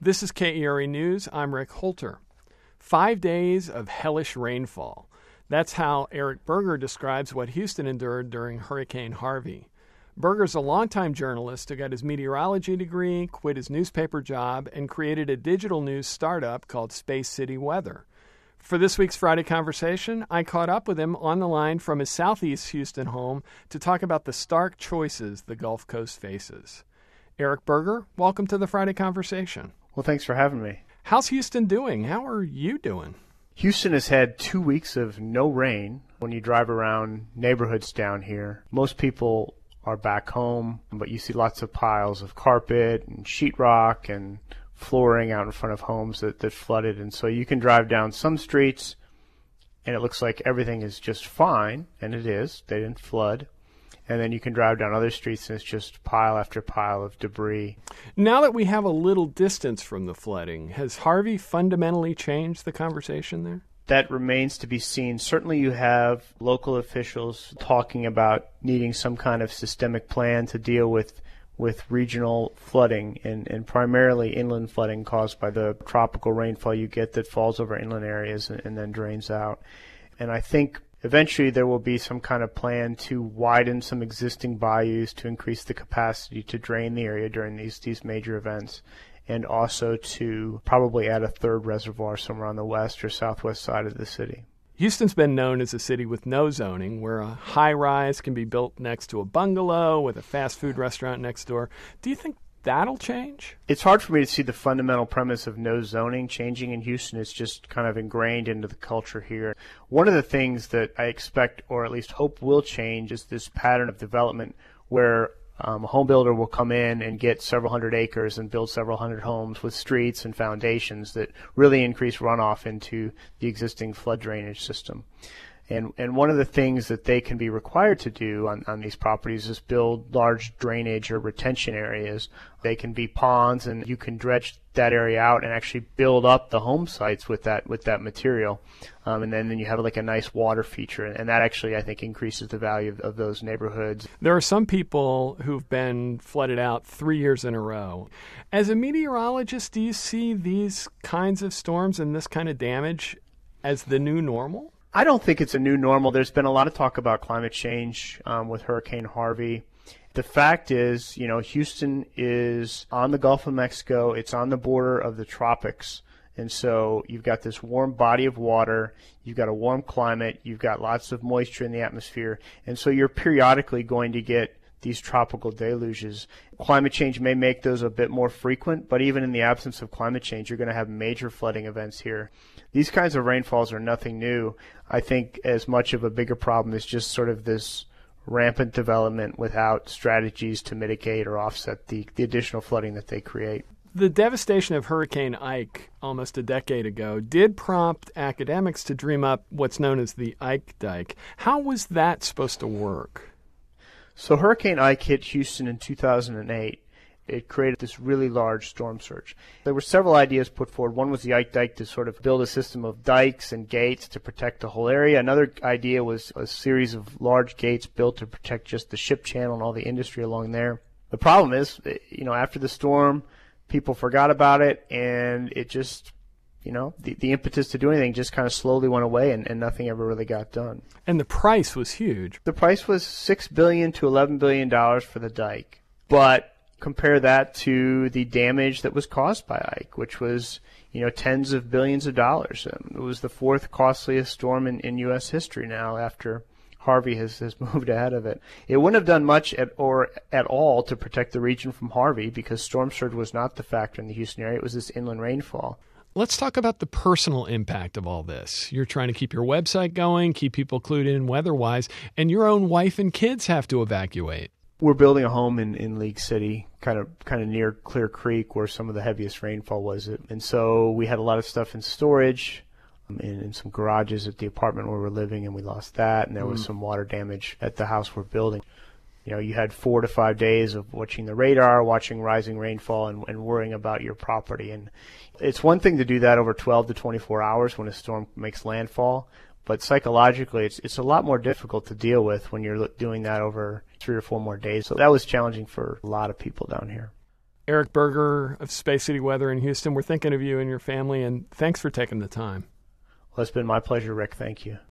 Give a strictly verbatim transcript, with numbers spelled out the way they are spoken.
This is K E R A News. I'm Rick Holter. Five days of hellish rainfall. That's how Eric Berger describes what Houston endured during Hurricane Harvey. Berger's a longtime journalist who got his meteorology degree, quit his newspaper job, and created a digital news startup called Space City Weather. For this week's Friday Conversation, I caught up with him on the line from his southeast Houston home to talk about the stark choices the Gulf Coast faces. Eric Berger, welcome to the Friday Conversation. Well, thanks for having me. How's Houston doing? How are you doing? Houston has had two weeks of no rain. When you drive around neighborhoods down here, most people are back home, but you see lots of piles of carpet and sheetrock and flooring out in front of homes that, that flooded. And so you can drive down some streets, and it looks like everything is just fine, and it is. They didn't flood. And then you can drive down other streets, and it's just pile after pile of debris. Now that we have a little distance from the flooding, has Harvey fundamentally changed the conversation there? That remains to be seen. Certainly you have local officials talking about needing some kind of systemic plan to deal with with regional flooding and, and primarily inland flooding caused by the tropical rainfall you get that falls over inland areas and, and then drains out. And I think eventually there will be some kind of plan to widen some existing bayous to increase the capacity to drain the area during these, these major events, and also to probably add a third reservoir somewhere on the west or southwest side of the city. Houston's been known as a city with no zoning, where a high-rise can be built next to a bungalow with a fast food restaurant next door. Do you think that'll change? It's hard for me to see the fundamental premise of no zoning changing in Houston. It's just kind of ingrained into the culture here. One of the things that I expect, or at least hope will change, is this pattern of development where um, a home builder will come in and get several hundred acres and build several hundred homes with streets and foundations that really increase runoff into the existing flood drainage system. And and one of the things that they can be required to do on, on these properties is build large drainage or retention areas. They can be ponds, and you can dredge that area out and actually build up the home sites with that with that material. Um, and then, then you have like a nice water feature, and that actually, I think, increases the value of, of those neighborhoods. There are some people who've been flooded out three years in a row. As a meteorologist, do you see these kinds of storms and this kind of damage as the new normal? I don't think it's a new normal. There's been a lot of talk about climate change um, with Hurricane Harvey. The fact is, you know, Houston is on the Gulf of Mexico. It's on the border of the tropics. And so you've got this warm body of water. You've got a warm climate. You've got lots of moisture in the atmosphere. And so you're periodically going to get these tropical deluges. Climate change may make those a bit more frequent, but even in the absence of climate change, you're going to have major flooding events here. These kinds of rainfalls are nothing new. I think as much of a bigger problem is just sort of this rampant development without strategies to mitigate or offset the, the additional flooding that they create. The devastation of Hurricane Ike almost a decade ago did prompt academics to dream up what's known as the Ike Dike. How was that supposed to work? So Hurricane Ike hit Houston in two thousand eight. It created this really large storm surge. There were several ideas put forward. One was the Ike Dike to sort of build a system of dikes and gates to protect the whole area. Another idea was a series of large gates built to protect just the ship channel and all the industry along there. The problem is, you know, after the storm, people forgot about it, and it just, you know, the, the impetus to do anything just kind of slowly went away, and, and nothing ever really got done. And the price was huge. The price was six billion dollars to eleven billion dollars for the dike. But compare that to the damage that was caused by Ike, which was, you know, tens of billions of dollars. Um, it was the fourth costliest storm in, in U S history now, after Harvey has, has moved ahead of it. It wouldn't have done much at, or at all to protect the region from Harvey, because storm surge was not the factor in the Houston area. It was this inland rainfall. Let's talk about the personal impact of all this. You're trying to keep your website going, keep people clued in weather-wise, and your own wife and kids have to evacuate. We're building a home in, in League City, kind of kind of near Clear Creek, where some of the heaviest rainfall was. And so we had a lot of stuff in storage, um, in, in some garages at the apartment where we're living, and we lost that. And there was mm. some water damage at the house we're building. You know, you had four to five days of watching the radar, watching rising rainfall, and, and worrying about your property. And it's one thing to do that over twelve to twenty-four hours when a storm makes landfall, but psychologically it's it's a lot more difficult to deal with when you're doing that over three or four more days. So that was challenging for a lot of people down here. Eric Berger of Space City Weather in Houston, we're thinking of you and your family, and thanks for taking the time. Well, it's been my pleasure, Rick. Thank you.